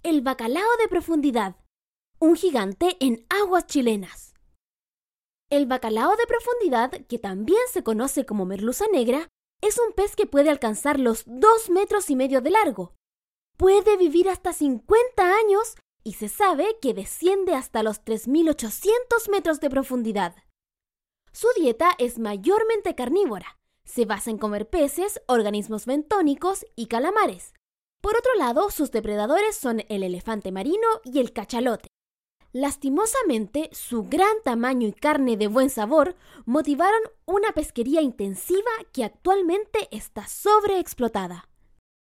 el bacalao de profundidad, un gigante en aguas chilenas. El bacalao de profundidad, que también se conoce como merluza negra, es un pez que puede alcanzar los 2,5 metros de largo. Puede vivir hasta 50 años y se sabe que desciende hasta los 3.800 metros de profundidad. Su dieta es mayormente carnívora. Se basa en comer peces, organismos bentónicos y calamares. Por otro lado, sus depredadores son el elefante marino y el cachalote. Lastimosamente, su gran tamaño y carne de buen sabor motivaron una pesquería intensiva que actualmente está sobreexplotada.